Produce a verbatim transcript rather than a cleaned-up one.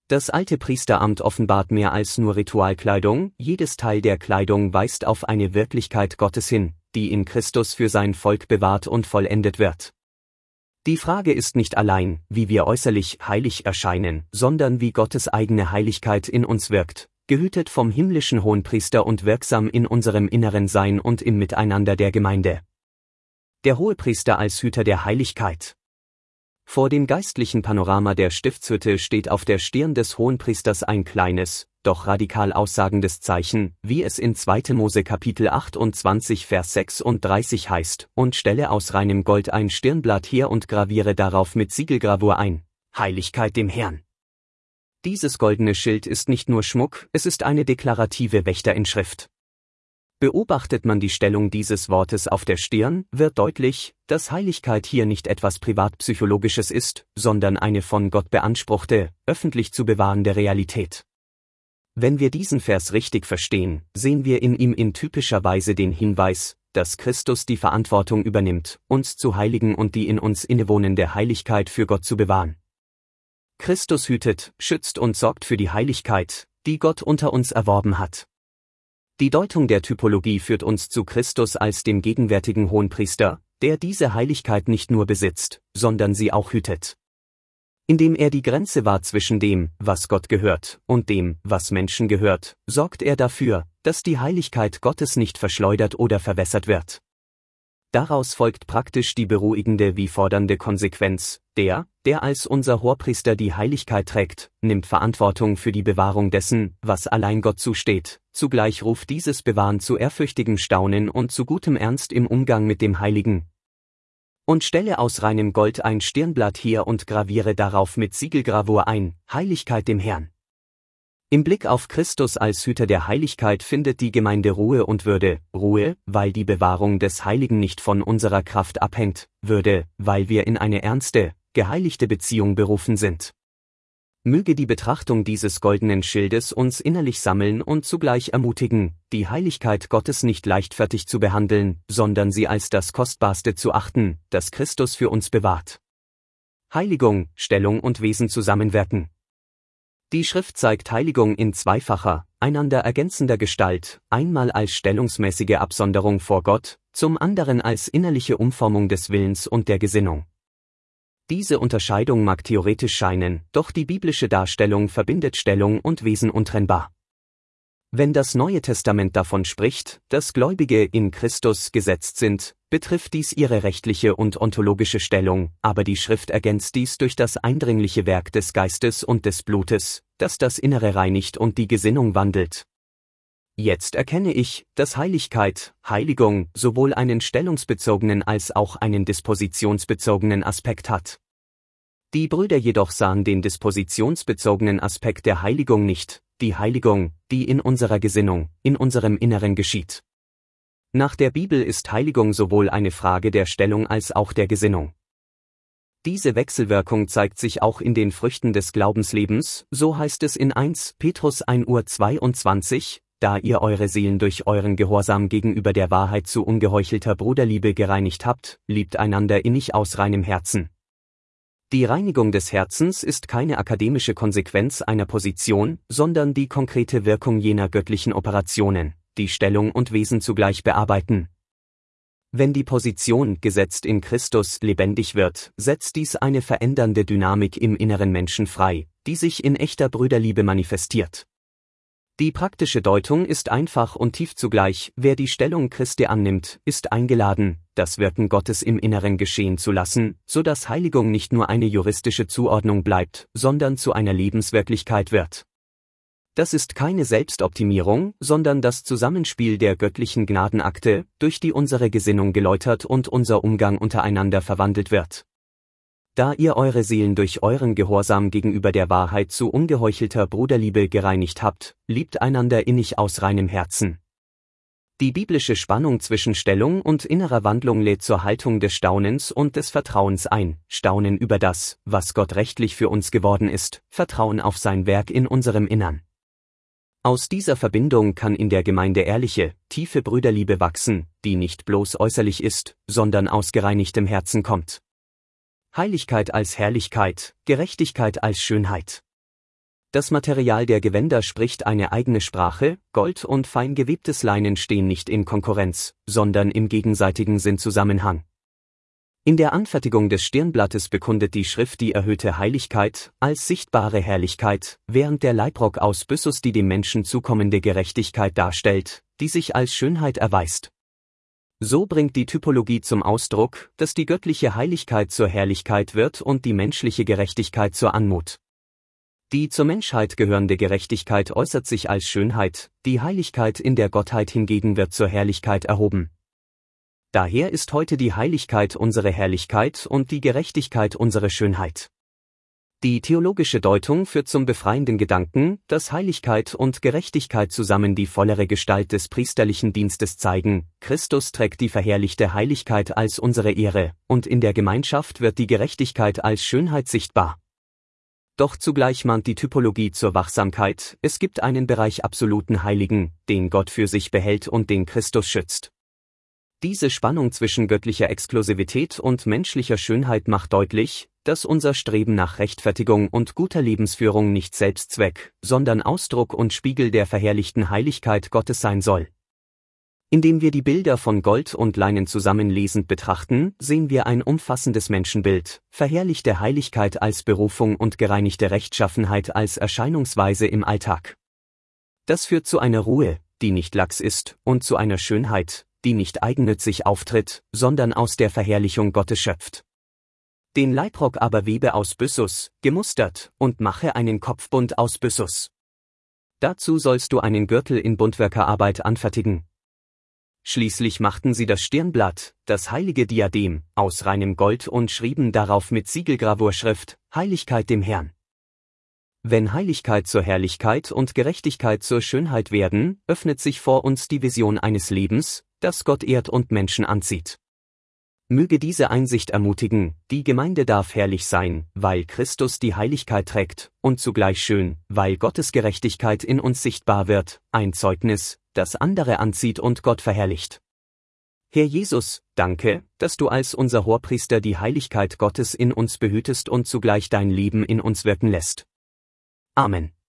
Das alte Priesteramt offenbart mehr als nur Ritualkleidung, jedes Teil der Kleidung weist auf eine Wirklichkeit Gottes hin, die in Christus für sein Volk bewahrt und vollendet wird. Die Frage ist nicht allein, wie wir äußerlich heilig erscheinen, sondern wie Gottes eigene Heiligkeit in uns wirkt, gehütet vom himmlischen Hohenpriester und wirksam in unserem inneren Sein und im Miteinander der Gemeinde. Der Hohepriester als Hüter der Heiligkeit. Vor dem geistlichen Panorama der Stiftshütte steht auf der Stirn des Hohenpriesters ein kleines, doch radikal aussagendes Zeichen, wie es in zweiter Mose Kapitel achtundzwanzig Vers sechsunddreißig heißt, und stelle aus reinem Gold ein Stirnblatt her und graviere darauf mit Siegelgravur ein: Heiligkeit dem Herrn. Dieses goldene Schild ist nicht nur Schmuck, es ist eine deklarative Wächterinschrift. Beobachtet man die Stellung dieses Wortes auf der Stirn, wird deutlich, dass Heiligkeit hier nicht etwas Privatpsychologisches ist, sondern eine von Gott beanspruchte, öffentlich zu bewahrende Realität. Wenn wir diesen Vers richtig verstehen, sehen wir in ihm in typischer Weise den Hinweis, dass Christus die Verantwortung übernimmt, uns zu heiligen und die in uns innewohnende Heiligkeit für Gott zu bewahren. Christus hütet, schützt und sorgt für die Heiligkeit, die Gott unter uns erworben hat. Die Deutung der Typologie führt uns zu Christus als dem gegenwärtigen Hohenpriester, der diese Heiligkeit nicht nur besitzt, sondern sie auch hütet. Indem er die Grenze wahrt zwischen dem, was Gott gehört, und dem, was Menschen gehört, sorgt er dafür, dass die Heiligkeit Gottes nicht verschleudert oder verwässert wird. Daraus folgt praktisch die beruhigende wie fordernde Konsequenz: Der, der als unser Hohepriester die Heiligkeit trägt, nimmt Verantwortung für die Bewahrung dessen, was allein Gott zusteht, zugleich ruft dieses Bewahren zu ehrfürchtigem Staunen und zu gutem Ernst im Umgang mit dem Heiligen. Und stelle aus reinem Gold ein Stirnblatt her und graviere darauf mit Siegelgravur ein: Heiligkeit dem Herrn. Im Blick auf Christus als Hüter der Heiligkeit findet die Gemeinde Ruhe und Würde, Ruhe, weil die Bewahrung des Heiligen nicht von unserer Kraft abhängt, Würde, weil wir in eine ernste, geheiligte Beziehung berufen sind. Möge die Betrachtung dieses goldenen Schildes uns innerlich sammeln und zugleich ermutigen, die Heiligkeit Gottes nicht leichtfertig zu behandeln, sondern sie als das Kostbarste zu achten, das Christus für uns bewahrt. Heiligung, Stellung und Wesen zusammenwirken. Die Schrift zeigt Heiligung in zweifacher, einander ergänzender Gestalt, einmal als stellungsmäßige Absonderung vor Gott, zum anderen als innerliche Umformung des Willens und der Gesinnung. Diese Unterscheidung mag theoretisch scheinen, doch die biblische Darstellung verbindet Stellung und Wesen untrennbar. Wenn das Neue Testament davon spricht, dass Gläubige in Christus gesetzt sind, betrifft dies ihre rechtliche und ontologische Stellung, aber die Schrift ergänzt dies durch das eindringliche Werk des Geistes und des Blutes, das das Innere reinigt und die Gesinnung wandelt. Jetzt erkenne ich, dass Heiligkeit, Heiligung, sowohl einen stellungsbezogenen als auch einen dispositionsbezogenen Aspekt hat. Die Brüder jedoch sahen den dispositionsbezogenen Aspekt der Heiligung nicht, die Heiligung, die in unserer Gesinnung, in unserem Inneren geschieht. Nach der Bibel ist Heiligung sowohl eine Frage der Stellung als auch der Gesinnung. Diese Wechselwirkung zeigt sich auch in den Früchten des Glaubenslebens, so heißt es in erster Petrus eins zweiundzwanzig, da ihr eure Seelen durch euren Gehorsam gegenüber der Wahrheit zu ungeheuchelter Bruderliebe gereinigt habt, liebt einander innig aus reinem Herzen. Die Reinigung des Herzens ist keine akademische Konsequenz einer Position, sondern die konkrete Wirkung jener göttlichen Operationen, die Stellung und Wesen zugleich bearbeiten. Wenn die Position, gesetzt in Christus, lebendig wird, setzt dies eine verändernde Dynamik im inneren Menschen frei, die sich in echter Brüderliebe manifestiert. Die praktische Deutung ist einfach und tief zugleich: Wer die Stellung Christi annimmt, ist eingeladen, das Wirken Gottes im Inneren geschehen zu lassen, so dass Heiligung nicht nur eine juristische Zuordnung bleibt, sondern zu einer Lebenswirklichkeit wird. Das ist keine Selbstoptimierung, sondern das Zusammenspiel der göttlichen Gnadenakte, durch die unsere Gesinnung geläutert und unser Umgang untereinander verwandelt wird. Da ihr eure Seelen durch euren Gehorsam gegenüber der Wahrheit zu ungeheuchelter Bruderliebe gereinigt habt, liebt einander innig aus reinem Herzen. Die biblische Spannung zwischen Stellung und innerer Wandlung lädt zur Haltung des Staunens und des Vertrauens ein: Staunen über das, was Gott rechtlich für uns geworden ist, Vertrauen auf sein Werk in unserem Innern. Aus dieser Verbindung kann in der Gemeinde ehrliche, tiefe Brüderliebe wachsen, die nicht bloß äußerlich ist, sondern aus gereinigtem Herzen kommt. Heiligkeit als Herrlichkeit, Gerechtigkeit als Schönheit. Das Material der Gewänder spricht eine eigene Sprache, Gold und fein gewebtes Leinen stehen nicht in Konkurrenz, sondern im gegenseitigen Sinnzusammenhang. In der Anfertigung des Stirnblattes bekundet die Schrift die erhöhte Heiligkeit als sichtbare Herrlichkeit, während der Leibrock aus Byssus die dem Menschen zukommende Gerechtigkeit darstellt, die sich als Schönheit erweist. So bringt die Typologie zum Ausdruck, dass die göttliche Heiligkeit zur Herrlichkeit wird und die menschliche Gerechtigkeit zur Anmut. Die zur Menschheit gehörende Gerechtigkeit äußert sich als Schönheit, die Heiligkeit in der Gottheit hingegen wird zur Herrlichkeit erhoben. Daher ist heute die Heiligkeit unsere Herrlichkeit und die Gerechtigkeit unsere Schönheit. Die theologische Deutung führt zum befreienden Gedanken, dass Heiligkeit und Gerechtigkeit zusammen die vollere Gestalt des priesterlichen Dienstes zeigen. Christus trägt die verherrlichte Heiligkeit als unsere Ehre, und in der Gemeinschaft wird die Gerechtigkeit als Schönheit sichtbar. Doch zugleich mahnt die Typologie zur Wachsamkeit, es gibt einen Bereich absoluten Heiligen, den Gott für sich behält und den Christus schützt. Diese Spannung zwischen göttlicher Exklusivität und menschlicher Schönheit macht deutlich, dass unser Streben nach Rechtfertigung und guter Lebensführung nicht Selbstzweck, sondern Ausdruck und Spiegel der verherrlichten Heiligkeit Gottes sein soll. Indem wir die Bilder von Gold und Leinen zusammenlesend betrachten, sehen wir ein umfassendes Menschenbild, verherrlichte Heiligkeit als Berufung und gereinigte Rechtschaffenheit als Erscheinungsweise im Alltag. Das führt zu einer Ruhe, die nicht lax ist, und zu einer Schönheit, die nicht eigennützig auftritt, sondern aus der Verherrlichung Gottes schöpft. Den Leibrock aber webe aus Byssus, gemustert, und mache einen Kopfbund aus Byssus. Dazu sollst du einen Gürtel in Buntwerkerarbeit anfertigen. Schließlich machten sie das Stirnblatt, das heilige Diadem, aus reinem Gold und schrieben darauf mit Siegelgravurschrift, Heiligkeit dem Herrn. Wenn Heiligkeit zur Herrlichkeit und Gerechtigkeit zur Schönheit werden, öffnet sich vor uns die Vision eines Lebens, das Gott ehrt und Menschen anzieht. Möge diese Einsicht ermutigen, die Gemeinde darf herrlich sein, weil Christus die Heiligkeit trägt, und zugleich schön, weil Gottes Gerechtigkeit in uns sichtbar wird, ein Zeugnis, das andere anzieht und Gott verherrlicht. Herr Jesus, danke, dass du als unser Hohepriester die Heiligkeit Gottes in uns behütest und zugleich dein Leben in uns wirken lässt. Amen.